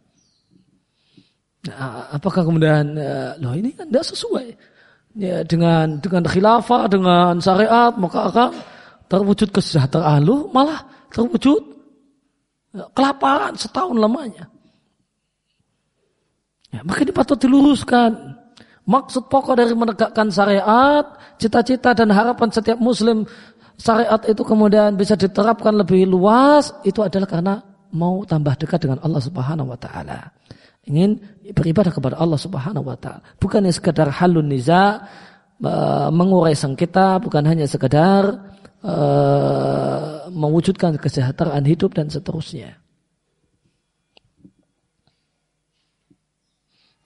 Nah, apakah kemudian ini kan tidak sesuai ya, dengan khilafah, dengan syariat, maka akan terwujud kesejahteraan, malah terwujud kelaparan setahun lamanya. Ya, maka ini patut diluruskan. Maksud pokok dari menegakkan syariat, cita-cita dan harapan setiap muslim syariat itu kemudian bisa diterapkan lebih luas, itu adalah karena mau tambah dekat dengan Allah Subhanahu wa taala. Ingin beribadah kepada Allah Subhanahu wa taala. Bukan hanya sekedar halun niza, mengurai sengketa, bukan hanya sekedar mewujudkan kesejahteraan hidup dan seterusnya.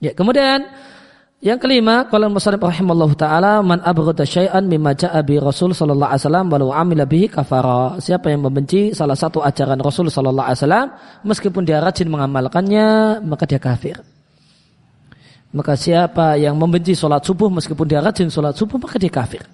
Ya, kemudian yang kelima, qala al-musannif rahimallahu taala, man abghada syai'an mimma ja'a bi Rasul sallallahu alaihi wasallam walau amila bihi kafara. Siapa yang membenci salah satu ajaran Rasul sallallahu alaihi wasallam meskipun dia rajin mengamalkannya, maka dia kafir. Maka siapa yang membenci salat subuh meskipun dia rajin salat subuh, maka dia kafir.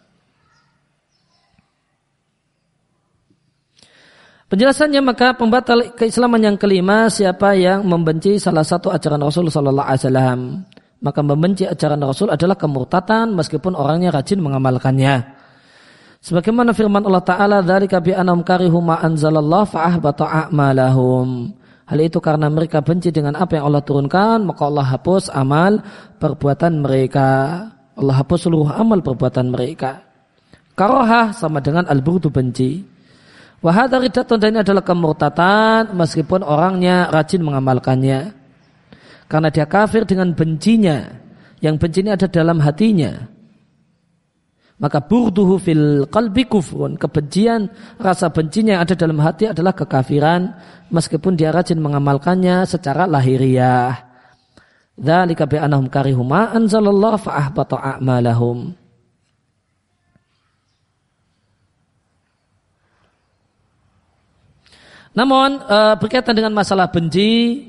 Penjelasannya, maka pembatal keislaman yang kelima, siapa yang membenci salah satu ajaran Rasul sallallahu alaihi wasallam, maka membenci ajaran Rasul adalah kemurtatan meskipun orangnya rajin mengamalkannya. Sebagaimana firman Allah Ta'ala, dzalika bi annahum karihu ma anzalallahu fa ahbata a'malahum. Hal itu karena mereka benci dengan apa yang Allah turunkan, maka Allah hapus amal perbuatan mereka. Allah hapus seluruh amal perbuatan mereka. Karahah sama dengan al-bughdu, benci. Wa hadza riddatun, dan ini adalah kemurtatan meskipun orangnya rajin mengamalkannya. Karena dia kafir dengan bencinya, yang benci ini ada dalam hatinya. Maka burduhu fil qalbi kufrun, kebencian, rasa bencinya yang ada dalam hati adalah kekafiran meskipun dia rajin mengamalkannya secara lahiriah. Dzalika bi annahum karihu ma anzalallahu fa ahbata a'malahum. Namun berkaitan dengan masalah benci,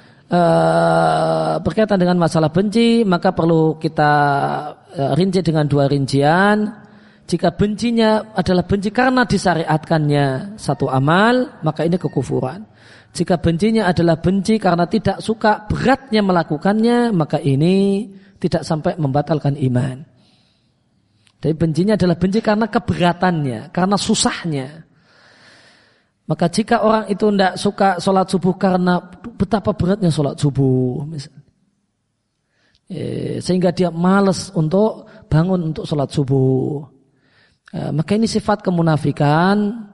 maka perlu kita rinci dengan dua rincian. Jika bencinya adalah benci karena disyariatkannya satu amal, maka ini kekufuran. Jika bencinya adalah benci karena tidak suka beratnya melakukannya, maka ini tidak sampai membatalkan iman. Tapi bencinya adalah benci karena keberatannya, karena susahnya. Maka jika orang itu tidak suka sholat subuh karena betapa beratnya sholat subuh, misalnya, sehingga dia malas untuk bangun untuk sholat subuh, maka ini sifat kemunafikan.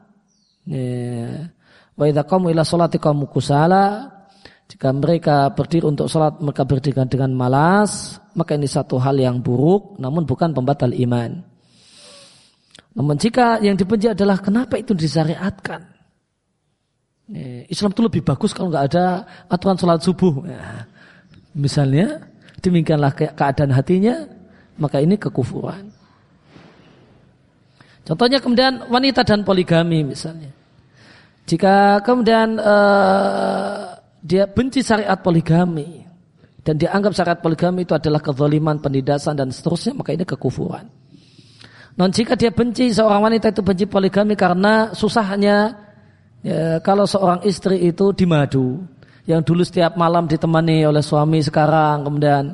Wa idza qamu ila sholati qamu kusala, jika mereka berdiri untuk sholat mereka berdiri dengan malas, maka ini satu hal yang buruk, namun bukan pembatal iman. Namun jika yang dibenci adalah kenapa itu disyariatkan, Islam itu lebih bagus kalau nggak ada aturan sholat subuh, misalnya, demikianlah keadaan hatinya, maka ini kekufuran. Contohnya kemudian wanita dan poligami misalnya. Jika kemudian dia benci syariat poligami dan dia anggap syariat poligami itu adalah kezaliman, penindasan dan seterusnya, maka ini kekufuran. Non jika dia benci, seorang wanita itu benci poligami karena susahnya, kalau seorang istri itu dimadu, yang dulu setiap malam ditemani oleh suami, sekarang kemudian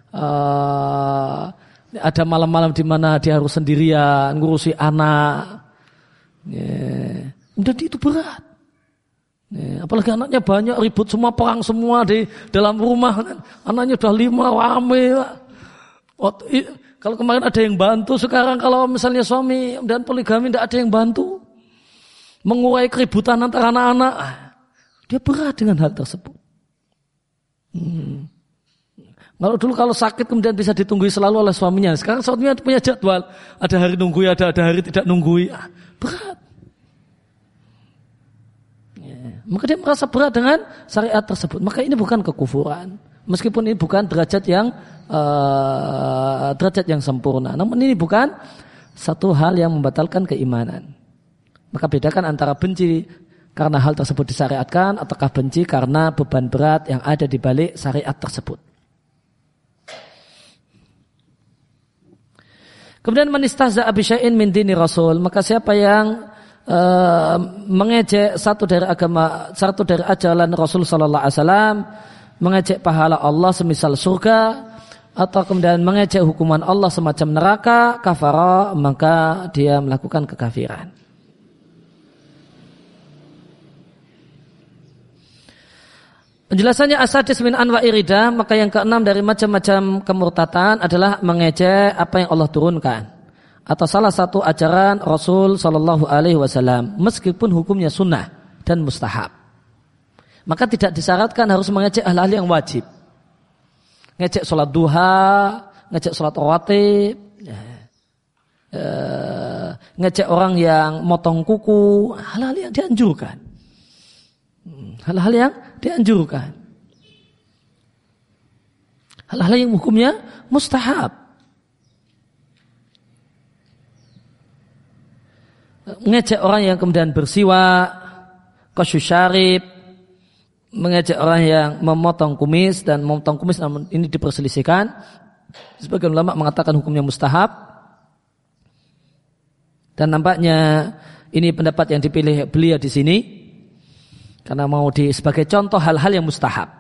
ada malam-malam di mana dia harus sendirian ngurusi anak, dan itu berat. Apalagi anaknya banyak, ribut semua, perang semua di dalam rumah, anaknya udah 5, rame. Kalau kemarin ada yang bantu, sekarang kalau misalnya suami dan poligami tidak ada yang bantu, mengurai keributan antara anak-anak, dia berat dengan hal tersebut. Kalau sakit kemudian bisa ditunggui selalu oleh suaminya. Sekarang suaminya punya jadwal, ada hari nunggui, ada hari tidak nunggui, berat. Maka dia merasa berat dengan syariat tersebut. Maka ini bukan kekufuran, meskipun ini bukan derajat yang sempurna. Namun ini bukan satu hal yang membatalkan keimanan. Maka bedakan antara benci karena hal tersebut disyariatkan ataukah benci karena beban berat yang ada di balik syariat tersebut. Kemudian man istahza'a bi syai'in min dini Rasul, maka siapa yang mengejek satu dari ajaran Rasul sallallahu alaihi wasallam, mengejek pahala Allah semisal surga, atau kemudian mengejek hukuman Allah semacam neraka, kafara, maka dia melakukan kekafiran. Penjelasannya asadis min anwa'i ridha, maka yang keenam dari macam-macam kemurtatan adalah mengejek apa yang Allah turunkan atau salah satu ajaran Rasul sallallahu alaihi wasallam meskipun hukumnya sunnah dan mustahab. Maka tidak disyaratkan harus mengejek hal-hal yang wajib. Ngejek sholat duha, ngejek sholat rawatib, ngejek orang yang motong kuku, hal-hal yang dianjurkan. Hal-hal yang dianjurkan. Hal-hal yang hukumnya mustahab. Mengejek orang yang kemudian bersiwak, qasyusyarib, mengejek orang yang memotong kumis, dan memotong kumis namun ini diperselisihkan. Sebagian ulama mengatakan hukumnya mustahab. Dan nampaknya ini pendapat yang dipilih beliau di sini karena mau sebagai contoh hal-hal yang mustahab.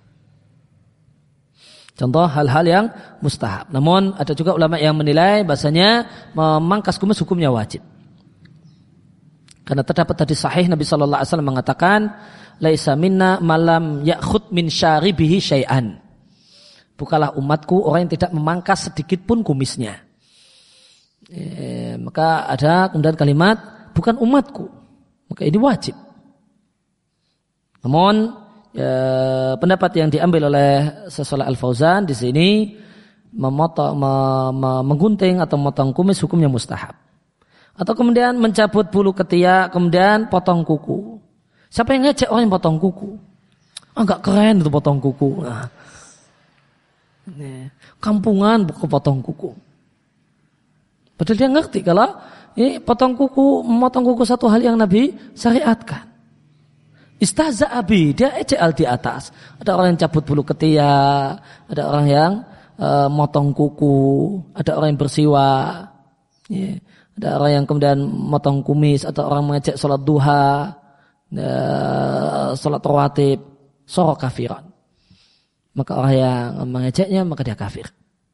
Contoh hal-hal yang mustahab. Namun ada juga ulama yang menilai bahasanya memangkas kumis hukumnya wajib. Karena terdapat hadis sahih Nabi sallallahu alaihi wasallam mengatakan, "Laisa minna malam ya'khud min syaribihi syai'an." Bukalah umatku orang yang tidak memangkas sedikit pun kumisnya. Maka ada kemudian kalimat bukan umatku. Maka ini wajib. Namun pendapat yang diambil oleh Syaikh Al-Fauzan di sini menggunting atau memotong kumis hukumnya mustahab. Atau kemudian mencabut bulu ketiak, kemudian potong kuku. Siapa yang ngejek orang yang potong kuku? Enggak keren itu potong kuku. Nah, kampungan potong kuku. Padahal dia ngerti kalau ini memotong kuku satu hal yang Nabi syariatkan. Istahza abi, dia ejek di atas. Ada orang yang cabut bulu ketiak, ada orang yang motong kuku, ada orang yang bersiwak. Ada orang yang kemudian motong kumis, atau orang mengejek sholat duha, sholat rawatib, soro kafiran. Maka orang yang mengejeknya maka dia kafir.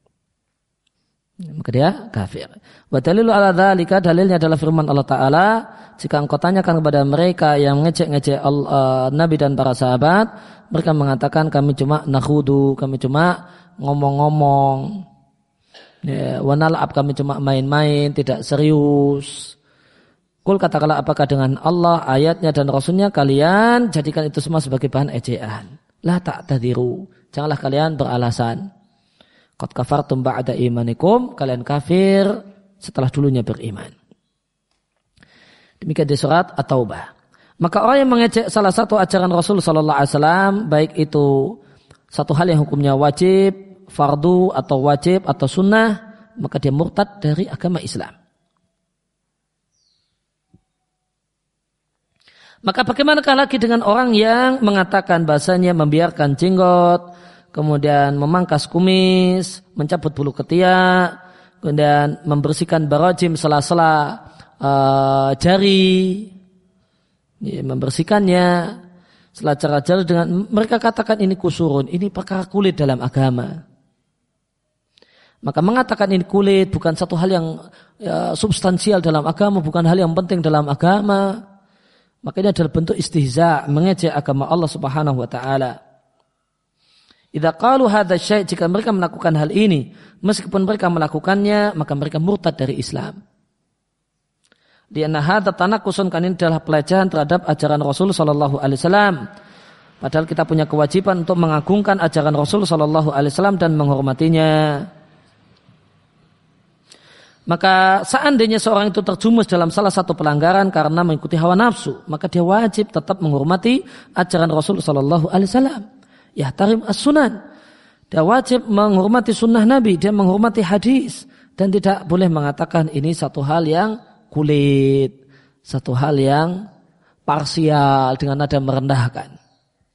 Wa dalilu ala dzalika, dalilnya adalah firman Allah Ta'ala, jika engkau tanyakan kepada mereka yang mengejek-ngejek Nabi dan para sahabat, mereka mengatakan kami cuma nakhudu, kami cuma ngomong-ngomong. Wanalab, kami cuma main-main, tidak serius. Kul, katakanlah, apakah dengan Allah, ayatnya dan Rasulnya kalian jadikan itu semua sebagai bahan ejaan? La ta'tadiru, janganlah kalian beralasan. Qad kafartum ba'da imanikum, kalian kafir setelah dulunya beriman. Demikian di surat At-Taubah. Maka orang yang mengejek salah satu ajaran Rasul sallallahu alaihi wasallam, baik itu satu hal yang hukumnya wajib, fardu atau wajib atau sunnah, maka dia murtad dari agama Islam. Maka bagaimanakah lagi dengan orang yang mengatakan bahasanya membiarkan jenggot, kemudian memangkas kumis, mencabut bulu ketiak, kemudian membersihkan barajim sela-sela jari, membersihkannya sela-sela jari dengan mereka katakan ini kusurun, ini perkara kulit dalam agama. Maka mengatakan ini kulit bukan satu hal yang substansial dalam agama, bukan hal yang penting dalam agama. Maka ini adalah bentuk istihza, mengejek agama Allah Subhanahu wa taala. Idza qalu hadza syai', jika mereka melakukan hal ini, meskipun mereka melakukannya, maka mereka murtad dari Islam. Di anna hadza tanaqqusun, kan ini adalah pelecehan terhadap ajaran Rasul sallallahu alaihi wasallam. Padahal kita punya kewajiban untuk mengagungkan ajaran Rasul sallallahu alaihi wasallam dan menghormatinya. Maka seandainya seorang itu terjumus dalam salah satu pelanggaran karena mengikuti hawa nafsu, maka dia wajib tetap menghormati ajaran Rasul sallallahu alaihi wasallam. Yahtarim as-sunan. Dia wajib menghormati sunnah Nabi, dia menghormati hadis, dan tidak boleh mengatakan ini satu hal yang kulit, satu hal yang parsial dengan nada merendahkan.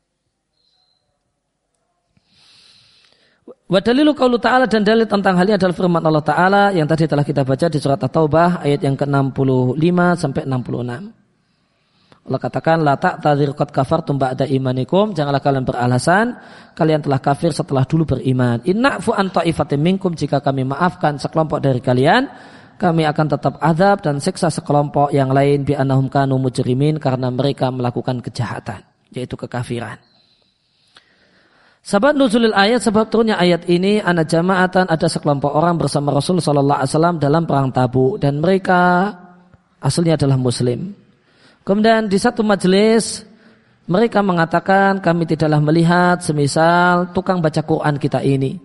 Wa dalilu qaulu ta'ala, dan dalil tentang hal ini adalah firman Allah Ta'ala yang tadi telah kita baca di surat At-Taubah ayat yang ke-65 sampai 66. Allah katakan, la ta'tadzir qad kafartum ba'da imanikum, janganlah kalian beralasan kalian telah kafir setelah dulu beriman. Inna'fu an ta'ifatin minkum, jika kami maafkan sekelompok dari kalian, kami akan tetap azab dan siksa sekelompok yang lain bi annahum kanu mujrimin, karena mereka melakukan kejahatan, yaitu kekafiran. Sebab nuzulil ayat, sebab turunnya ayat ini, ana jama'atan, ada sekelompok orang bersama Rasul sallallahu alaihi wasallam dalam perang Tabuk, dan mereka aslinya adalah muslim. Kemudian di satu majelis mereka mengatakan, kami tidaklah melihat semisal tukang baca Quran kita ini.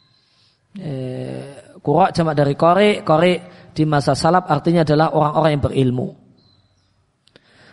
Qura' jamak dari qari', qari' di masa salaf artinya adalah orang-orang yang berilmu.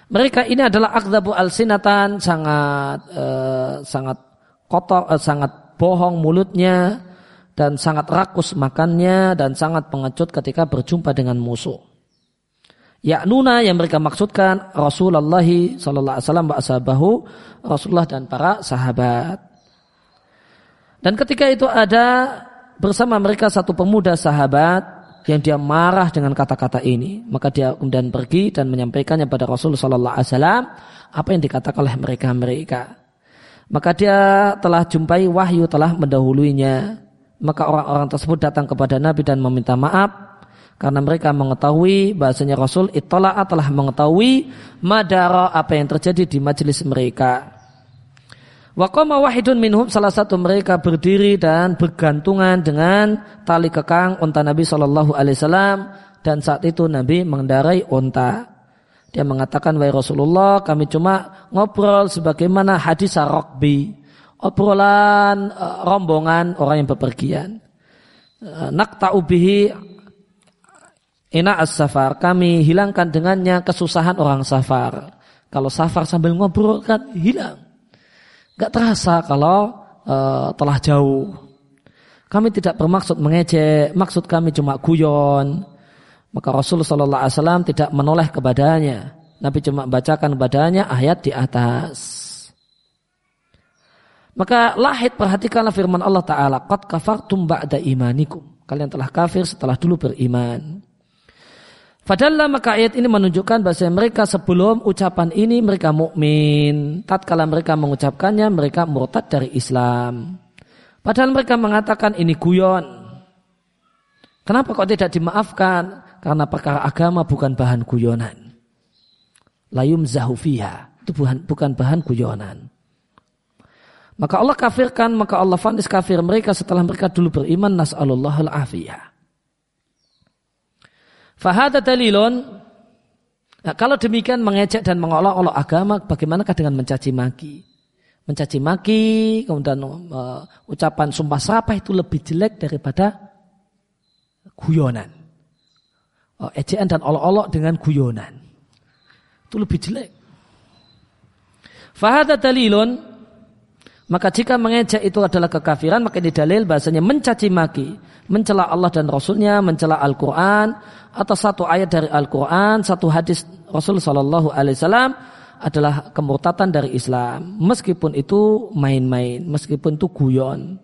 Mereka ini adalah akdzabu al-sinatan, sangat kotor, sangat bohong mulutnya dan sangat rakus makannya dan sangat pengecut ketika berjumpa dengan musuh. Ya'nuna yang mereka maksudkan Rasulullah sallallahu alaihi wasallam wa ashabahu, Rasulullah dan para sahabat. Dan ketika itu ada bersama mereka satu pemuda sahabat yang dia marah dengan kata-kata ini, maka dia kemudian pergi dan menyampaikannya pada Rasul sallallahu alaihi wasallam apa yang dikatakan oleh mereka. Maka dia telah jumpai wahyu telah mendahuluinya. Maka orang-orang tersebut datang kepada Nabi dan meminta maaf karena mereka mengetahui bahasanya Rasul ittala'a telah mengetahui madara apa yang terjadi di majelis mereka. Wa qama wahidun minhum, salah satu mereka berdiri dan bergantungan dengan tali kekang unta Nabi sallallahu alaihi wasallam, dan saat itu Nabi mengendarai unta. Dia mengatakan, wahai Rasulullah, kami cuma ngobrol sebagaimana hadis ar-rakbi, obrolan rombongan orang yang bepergian. Naqta'u bihi ina as-safar, kami hilangkan dengannya kesusahan orang safar. Kalau safar sambil ngobrol kan hilang. Gak terasa kalau telah jauh. Kami tidak bermaksud mengejek, maksud kami cuma guyon. Maka Rasulullah SAW tidak menoleh kepadanya. Nabi cuma bacakan kepadanya ayat di atas. Maka lahid, perhatikanlah firman Allah Ta'ala, qad kafartum ba'da imanikum, kalian telah kafir setelah dulu beriman. Fadalla, maka ayat ini menunjukkan bahwa mereka sebelum ucapan ini mereka mukmin. Tatkala mereka mengucapkannya mereka murtad dari Islam. Padahal mereka mengatakan ini guyon. Kenapa kok tidak dimaafkan? Karena perkara agama bukan bahan guyonan. La yumzahu fiha, itu bukan bahan guyonan. Maka Allah kafirkan, maka Allah vonis kafir mereka setelah mereka dulu beriman. Nas'alullahul afiyah. Fahada dalilun. Nah, kalau demikian mengejek dan mengolok-olok agama, bagaimanakah dengan mencaci maki? Mencaci maki, kemudian ucapan sumpah serapah itu lebih jelek daripada guyonan. Ejekan dan olok-olok dengan guyonan itu lebih jelek. Fahada dalilun, maka jika mengejek itu adalah kekafiran, maka ini dalil bahasanya mencaci maki, mencela Allah dan Rasulnya, mencela Al-Quran, atau satu ayat dari Al-Quran, satu hadis Rasul Sallallahu Alaihi Wasallam adalah kemurtatan dari Islam, meskipun itu main-main, meskipun itu guyon.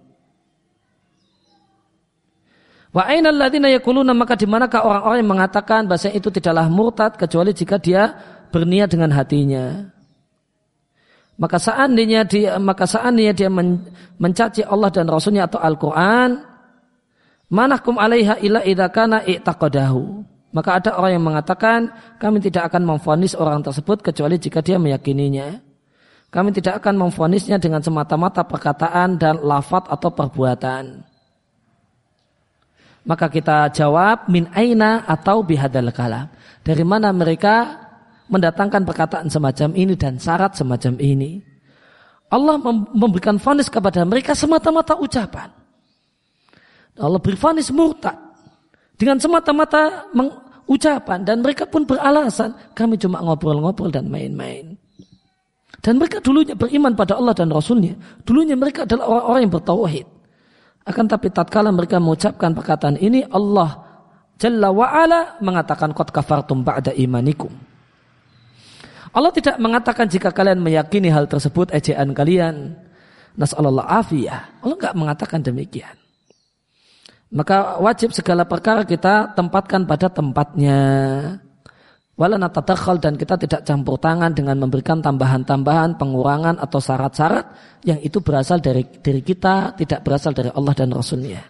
Wa ainal ladzina yaquluna, maka di manakah orang-orang yang mengatakan bahasa itu tidaklah murtad kecuali jika dia berniat dengan hatinya. Maka seandainya dia mencaci Allah dan Rasulnya atau Al-Quran, manahkum alaiha illa idza kana i'taqadahu. Maka ada orang yang mengatakan kami tidak akan memvonis orang tersebut kecuali jika dia meyakininya. Kami tidak akan memvonisnya dengan semata-mata perkataan dan lafaz atau perbuatan. Maka kita jawab min aina atau bihadzal kalam. Dari mana mereka mendatangkan perkataan semacam ini dan syarat semacam ini? Allah memberikan vonis kepada mereka semata-mata ucapan. Allah beri vonis murtad dengan semata-mata ucapan, dan mereka pun beralasan kami cuma ngobrol-ngobrol dan main-main. Dan mereka dulunya beriman pada Allah dan Rasulnya. Dulunya mereka adalah orang-orang yang bertauhid. Akan tapi tatkala mereka mengucapkan perkataan ini, Allah Jalla wa'ala mengatakan qad kafartum ba'da imanikum. Allah tidak mengatakan jika kalian meyakini hal tersebut ejaan kalian. Nas'alullah afiyah. Allah enggak mengatakan demikian. Maka wajib segala perkara kita tempatkan pada tempatnya. Wala natadakhal, dan kita tidak campur tangan dengan memberikan tambahan-tambahan, pengurangan atau syarat-syarat yang itu berasal dari diri kita, tidak berasal dari Allah dan Rasulnya.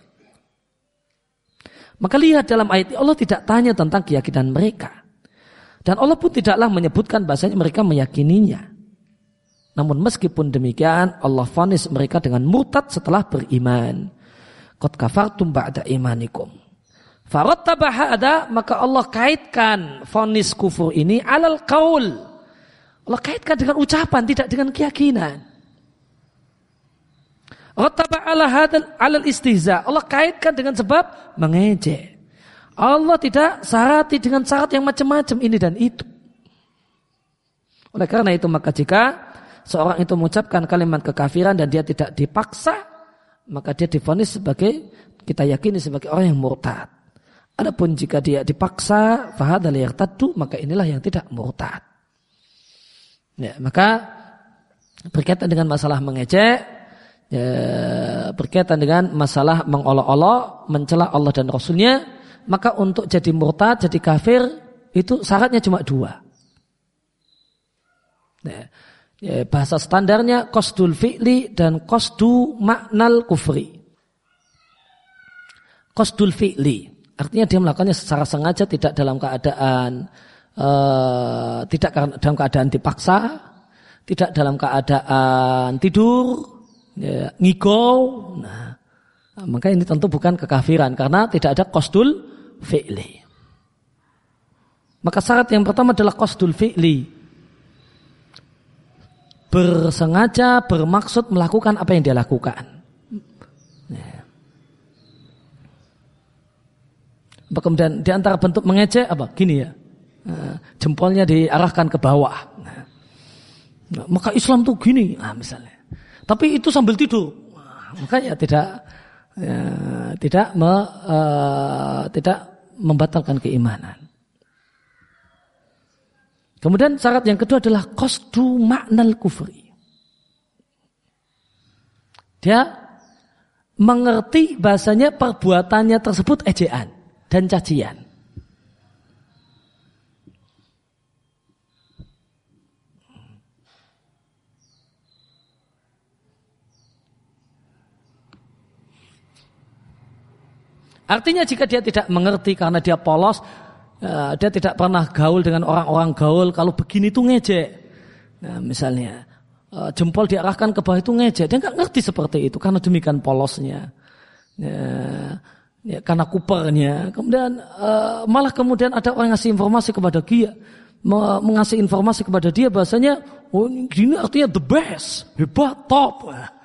Maka lihat dalam ayat ini Allah tidak tanya tentang keyakinan mereka. Dan Allah pun tidaklah menyebutkan bahasanya mereka meyakininya. Namun meskipun demikian Allah vonis mereka dengan murtad setelah beriman. Qad kafartum ba'da imanikum. Farattaba hada, maka Allah kaitkan vonis kufur ini alal qaul. Allah kaitkan dengan ucapan, tidak dengan keyakinan. Rattaba ala hadal alal istihza. Allah kaitkan dengan sebab mengejek. Allah tidak syarati dengan syarat yang macam-macam ini dan itu. Oleh karena itu maka jika seorang itu mengucapkan kalimat kekafiran dan dia tidak dipaksa, maka dia divonis sebagai, kita yakini sebagai orang yang murtad. Adapun jika dia dipaksa, fahadhal yartaddu, maka inilah yang tidak murtad. Ya, maka berkaitan dengan masalah mengejek, ya, berkaitan dengan masalah mengolok-olok, mencela Allah dan Rasulnya, maka untuk jadi murtad, jadi kafir, itu syaratnya cuma 2. Ya, bahasa standarnya qasdul fi'li dan qasdu maknal kufri. Qasdul fi'li artinya dia melakukannya secara sengaja, tidak dalam keadaan dalam keadaan dipaksa, tidak dalam keadaan tidur, ya, ngigau. Nah, maka ini tentu bukan kekafiran karena tidak ada qasdul fi'li. Maka syarat yang pertama adalah qasdul fi'li. Bersengaja, bermaksud melakukan apa yang dia lakukan. Ya. Kemudian di antara bentuk mengejek apa? Gini ya, jempolnya diarahkan ke bawah. Nah, maka Islam tuh gini, misalnya. Tapi itu sambil tidur, makanya tidak membatalkan keimanan. Kemudian syarat yang kedua adalah qasdu maknal kufri. Dia mengerti bahasanya perbuatannya tersebut ejekan dan cacian. Artinya jika dia tidak mengerti karena dia polos, dia tidak pernah gaul dengan orang-orang gaul, kalau begini itu ngejek. Nah, misalnya jempol diarahkan ke bawah itu ngejek, dia nggak ngerti seperti itu karena demikian polosnya, ya, karena kupernya. Kemudian malah kemudian ada orang ngasih informasi kepada dia, mengasih informasi kepada dia bahasanya, oh gini artinya the best, hebat, top.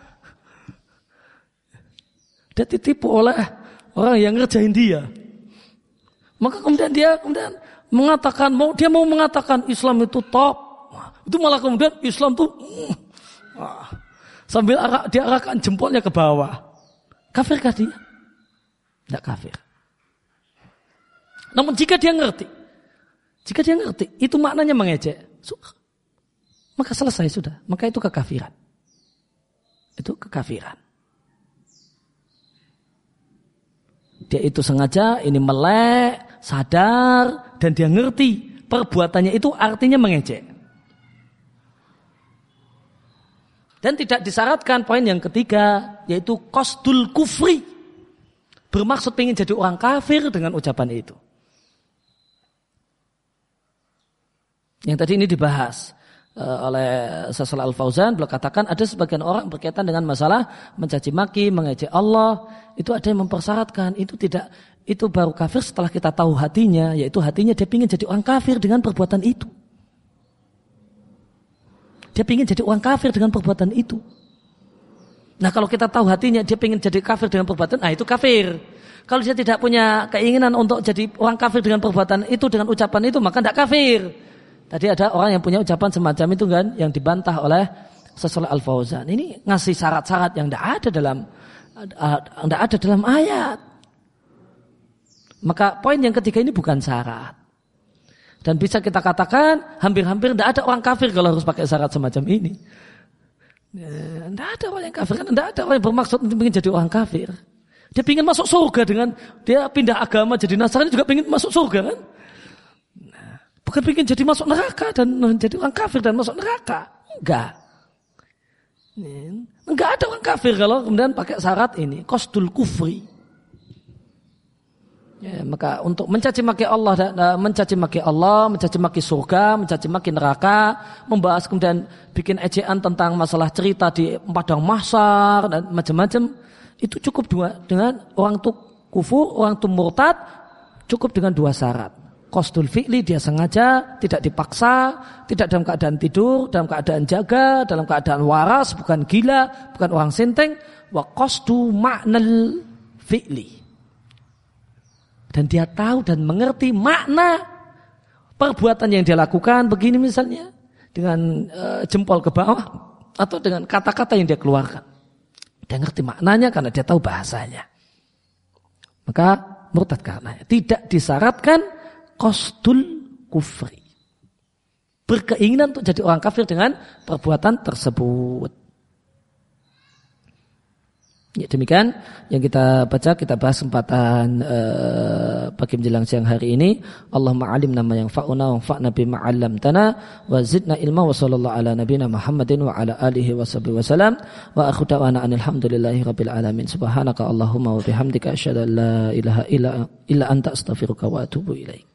Dia ditipu oleh orang yang ngerjain dia. Maka kemudian dia mengatakan, dia mau mengatakan Islam itu top. Itu malah kemudian Islam itu sambil dia arahkan jempolnya ke bawah. Kafirkah dia? Tidak kafir. Namun jika dia ngerti, itu maknanya mengejek, maka selesai sudah. Maka itu kekafiran. Itu kekafiran. Dia itu sengaja, ini melek, sadar, dan dia ngerti perbuatannya itu artinya mengejek. Dan tidak disyaratkan poin yang ketiga, yaitu qasdul kufri. Bermaksud ingin jadi orang kafir dengan ucapan itu. Yang tadi ini dibahas oleh Syaikh Al-Fauzan, beliau katakan ada sebagian orang berkaitan dengan masalah mencaci maki, mengejek Allah, itu ada yang mempersyaratkan itu baru kafir setelah kita tahu hatinya, yaitu hatinya dia ingin jadi orang kafir dengan perbuatan itu. Dia ingin jadi orang kafir dengan perbuatan itu. Nah, kalau kita tahu hatinya dia ingin jadi kafir dengan perbuatan, itu kafir. Kalau dia tidak punya keinginan untuk jadi orang kafir dengan perbuatan itu, dengan ucapan itu, maka tidak kafir. Tadi ada orang yang punya ucapan semacam itu kan, yang dibantah oleh Syaikh Al-Fauzan. Ini ngasih syarat-syarat yang tidak ada dalam ayat. Maka poin yang ketiga ini bukan syarat. Dan bisa kita katakan hampir-hampir tidak ada orang kafir kalau harus pakai syarat semacam ini. Tidak ada orang yang kafir, kan tidak ada orang yang bermaksud untuk ingin jadi orang kafir. Dia ingin masuk surga dengan dia pindah agama jadi Nasrani juga ingin masuk surga kan? Bukan ingin jadi masuk neraka dan jadi orang kafir dan masuk neraka. Enggak ada orang kafir kalau kemudian pakai syarat ini, qasdul kufri. Ya, maka untuk mencaci maki Allah, mencaci maki surga, mencaci maki neraka, membahas kemudian bikin ejekan tentang masalah cerita di padang mahsyar dan macam-macam, itu cukup dengan orang itu kufur, orang itu murtad, cukup dengan 2 syarat. Qasdul fi'li, dia sengaja, tidak dipaksa, tidak dalam keadaan tidur, dalam keadaan jaga, dalam keadaan waras, bukan gila, bukan orang senteng. Wa qasdu ma'nal fi'li. Dan dia tahu dan mengerti makna perbuatan yang dia lakukan, begini misalnya, dengan jempol ke bawah, atau dengan kata-kata yang dia keluarkan. Dia ngerti maknanya karena dia tahu bahasanya. Maka murtad karenanya. Tidak disyaratkan qasdul kufri. Berkeinginan untuk jadi orang kafir dengan perbuatan tersebut. Ya, demikian yang kita baca, kita bahas kesempatan pagi menjelang siang hari ini. Allahumma alimna ma yanfa'una wanfa'na bima 'allamtana wa zidna ilma wa sallallahu ala nabiyyina Muhammadin wa ala alihi wa sahbihi wasallam wa akhu da'wana alhamdulillahi rabbil alamin. Subhanaka Allahumma wa bihamdika asyhadu an la ilaha illa anta astaghfiruka wa atubu ilaik.